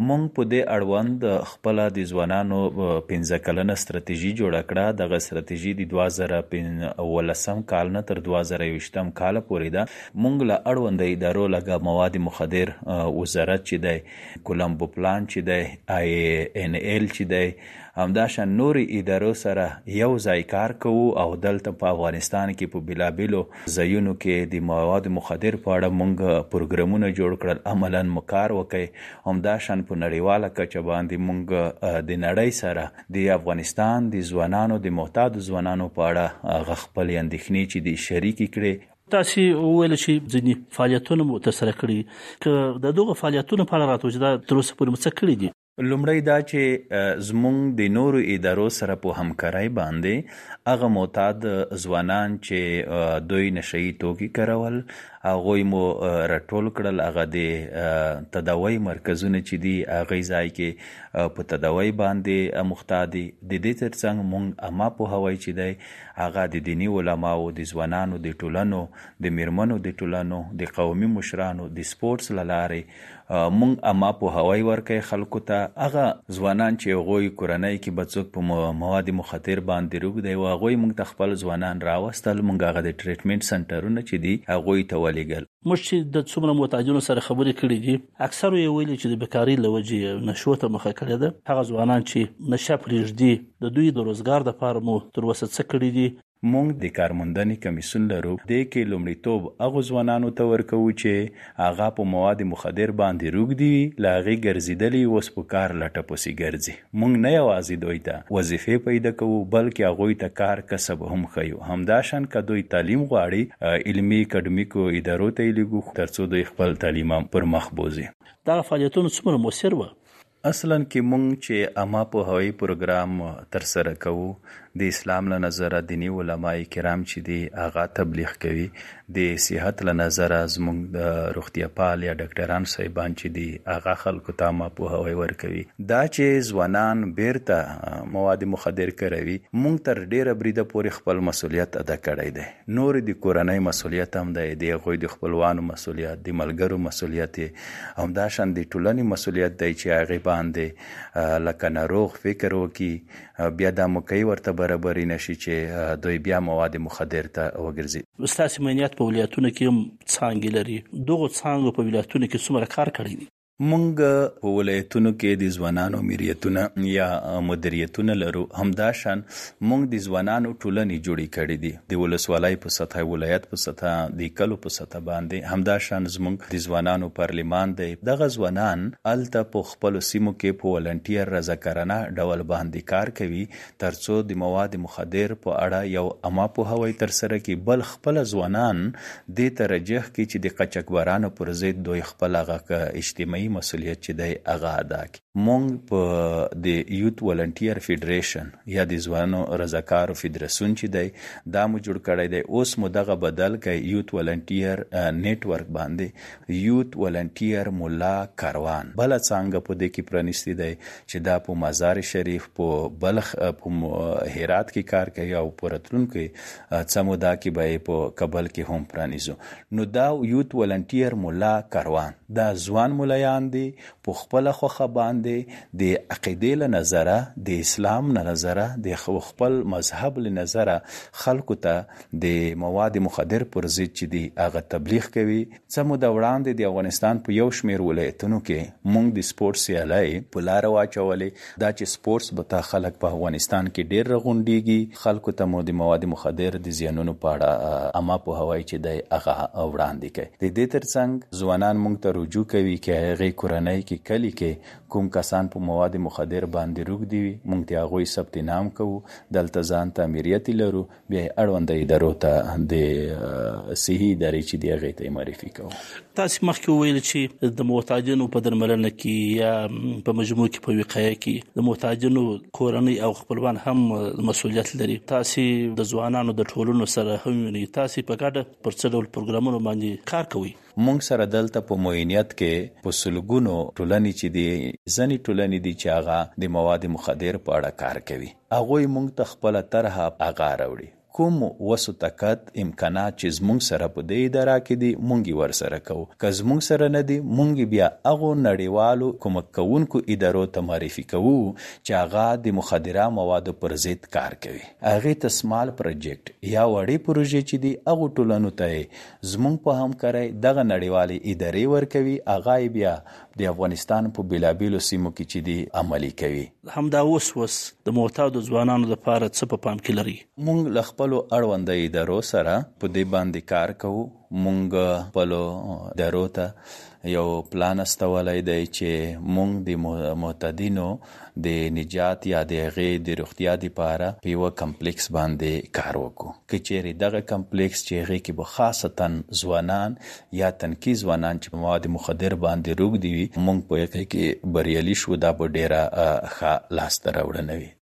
مونږ په دې اړوند خپل د ځوانانو 15 کلنه ستراتیژي جوړه کړه. دغه ستراتیژي د 2019 کال نه تر 2020 کال پورې ده. مونږ له اړوند ادارو لکه مواد مخدر وزارت چې دی، کولمبو پلان چې دی، IANL چې دی، همداشان نوري ادارو سره یو ځای کار کوو او دلته په افغانستان کې په بېلابېلو ځایونو کې د مواد مخدر په اړه مونږ پروګرامونه جوړ کړل، عملاً کار وکړي. همداشان په نړیواله کچه باندې مونږ د نړۍ سره د افغانستان د ځوانانو د معتادو ځوانانو په اړه هغه خپلې اندېښنې چې دي شریکې کړي. تاسو ویل چې ځینې فعالیتونه مو ترسره کړي، که د دغه فعالیتونو په اړه راته دا تر اوسه پورې څه کړي دي؟ لومړی دا چې زمونږ د نورو ادارو سره په همکارۍ باندې هغه معتاد ځوانان چې دوی نشئی توکي کارول هغوی مو راټول کړل. هغه د تداوی مرکزونه چې دي هغه ځای کې په تداوی باندې مخته دي. د دې ترڅنګ مونږ اما په هوای چې دی هغه د دینی علماو، د ځوانانو د ټولنو، د میرمنو د ټولنو، د قومي مشرانو، د سپورتس لارې مونږ اما په هوای ورکې خلکو ته. هغه ځوانان چې هغوی کورنۍ کې به څوک په مواد مخدر باندې روږ دی، هغوی مونږ ته خپل ځوانان راوستل. مونږ هغه د ټریټمنټ سنټرونه چې دي هغوی ته ولېږل. موږ چې د څومره معتادینو سره خبرې کړې دي، اکثر یې ویلي چې د بیکارۍ له وجې نشو ته مخه کړې ده. هغه ځوانان چې نشه پرېږدي د دوی د روزګار دپاره مو تر اوسه څه کړي دي؟ مونږ د کارموندنې کمیسیون لرو. دې کې لومړیتوب هغو ځوانانو ته ورکوو چې هغه په مواد مخدر باندې روږ دي، له هغې ګرځېدلي اوس په کار لټه پسې ګرځي. مونږ نه یوازې دوی ته وظیفې پیدا کوو بلکې هغوی ته کار کسب هم ښیو. همداشان که دوی تعلیم غواړي علمي اکاډمیکو ادارو ته یې لیږو تر څو دوی خپل تعلیم پر مخ بوځي. دغه فعالیتونه څومره مؤثر وه؟ اصلا کې مونږ چې اما په هوایي پروګرام ترسره کوو د اسلام له نظره دینی علماء کرام چې دي هغه تبلیغ کوي. د صحت له نظره زموږ د روغتیا پال یا ډاکټران صاحبان چې دي هغه خلکو ته اما په هوایي ورکوي. دا چې ځوانان بیرته مواد مخدر کاروي، مونږ تر ډیره بریده پورې خپل مسؤلیت ادا کړی دی. نور د کورنۍ مسؤلیت هم دی، د هغوی د خپلوانو مسؤلیت، د ملګرو مسؤلیت، همداشان د ټولنې مسؤلیت دی چې هغې باندې لکه ناروغ فکر وکړي، بیا دا موقعي ورته برابرې نشي چې دوی بیا مواد مخدر ته وګرځي. ستاسې امنیت په ولایتونو کې هم څانګې لري، دغو څانګو په ولایتونو کې څومره کار کړی دی؟ مونږ په ولایتونو کې د ځوانانو مدیریتونه یا مدیریتونه لرو. همداشان مونږ د ځوانانو ټولنې جوړې کړې دي، د ولسوالۍ په سطح، ولایت په سطح، د کلو په سطح باندې. همداشان زمونږ د ځوانانو پارلیمان دی. دغه ځوانان هلته په خپلو سیمو کې په ولنټیر رضاکارانه ډول باندې کار کوي تر څو د مواد مخدر په اړه یو اما پوهاوی ترسره کړي. بل خپل ځوانان دې ته رجح کړي چې د قاچاقبرانو پر ضد دوی خپل هغه اجتماعي مسؤلیت چې دی هغه ادا کړي. مونږ په د یوت ولنټیر فیډریشن یا د ځوانو رضاکارو فیډریشن چې دی دا مو جوړ کړی دی. اوس مو دغه بدل کړي یوت ولنټیر نیټورک باندې یوت ولنټیر مولا کاروان. بله څانګه په دې کې پرانیستې دی چې دا په مزار شریف، په بلخ، په هرات کې کار کوي او په راتلونکي څه موده کې به په کابل کې هم پرانیزو. نو دا یوت ولنټیر مولا کاروان دا ځوان ملایان دي په خپله خوښه باندې د عقیدې له نظره، د اسلام له نظره، د خپل مذهب له نظره خلکو ته د مواد مخدر پر ضد چې دي هغه تبلیغ کوي. څه موده وړاندې د افغانستان په یو شمېر ولایتونو کې مونږ د سپورټس سیالۍ په لاره واچولې. دا چې سپورټس به تا خلک په افغانستان کې ډېر راغونډېږي، خلکو ته مو د مواد مخدر د زیانونو په اړه اما پوهاوی چې دی هغه وړاندې کوي. د دې ترڅنګ ځوانان مونږ ته رجوع کوي چې هغې کورنۍ کې کلي کې کوم کسان په مواد مخدر باندې روږدي وي، مونږ د هغوی ثبت نام کوو، دلته ځان ته امریت لرو، بیا یې اړونده ادارو ته د صحي ادارې چې دی هغې ته یې معرفي کوو. تاسې مخکې وویل چې د معتادینو په درملنه کې یا په مجموع کې په وقایه کې د معتادینو کورنۍ او خپلوان هم مسؤلیت لري. تاسې د ځوانانو د ټولنو سره هم وینئ، تاسې په ګډه پر څه ډول پروګرامونو باندې کار کوئ؟ مونږ سره دلته په معاینت کې په سلګونو ټولنې چې دي، ځینې ټولنې دي چې هغه د مواد مخدر په اړه کار کوي. هغوی مونږ ته خپله طرحه هغه راوړي. کوم وسو طاقت امکانات چې زمونږ سره په دې اداره کې دي مونږ ور سره کوو، که زمونږ سره نه دي مونږ بیا هغو نړیوالو کومک کوونکو ادارو ته معرفي کوو چې هغه د مخدره موادو پر ضد کار کوي. هغې ته سمال پروجیکټ یا وړې پروژې چې دي هغو ټولنو ته زمونږ په همکارۍ دغه نړیوالې ادارې ورکوي، هغه بیا د افغانستان په بیلابیلو سیمو کې چې دي عملي کوي. همدا اوس د معتادو ځوانانو لپاره څه په پام کې لري؟ مونږ له خپلو اړونده ادارو سره په دې باندې کار کوو. مونږ خپلو ادارو ته یو پلان استولی دی چې مونږ د معتادینو د نجات یا د هغې د روغتیا دپاره په یوه کمپلیکس باندې کار وکړو. که چیرې دغه کمپلیکس چې هغې کې به خاصتا ځوانان یا تنکي ځوانان چې په مواد مخدر باندې روږدي وي، مونږ په هغې کې بریالي شو. دا به ډېره ښه لاسته راوړنه وي.